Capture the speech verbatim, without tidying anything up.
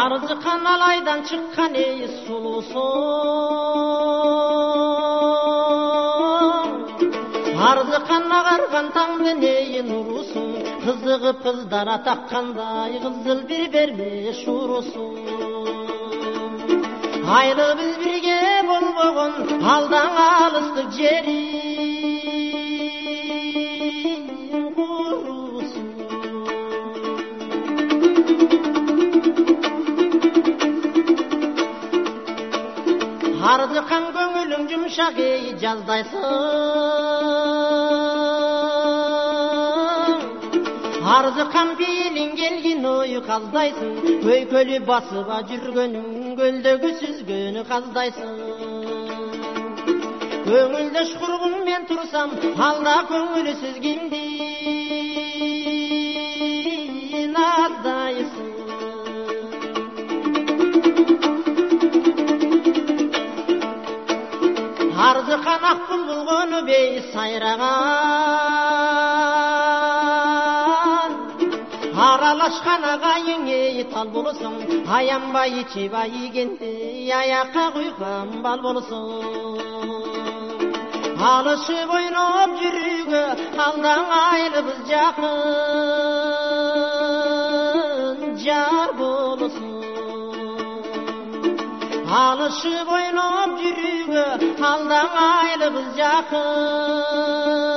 арзы каналайдан чыккан эй сулусуң арзы канна карган таңдын эй нурусуң кызыгып кыздар атаккандай кызыл бир бермеш урусуң айлы биз бирге болбогон алдаң алыстык жери Арзыкан көңүлүң жумшак эй жаздайсың арзыкан пейилиң келгин ою каздайсың көйкөлү басыба жүргөнүң көлдөгү сүзгөнү каздайсың көңүлдөш курбуң мен турсам алда көңүлсүз кимди наздайсың арзы канак булгону бей сайраган аралашкан агайың эй тал болсоң аянбай ичип айгенде аякка куйган бал болсоң алышып ойноп жүрүүгө алдаң айлыбыз жакын жар болсоң alışıp oynop yürüge aldan aylımız yakın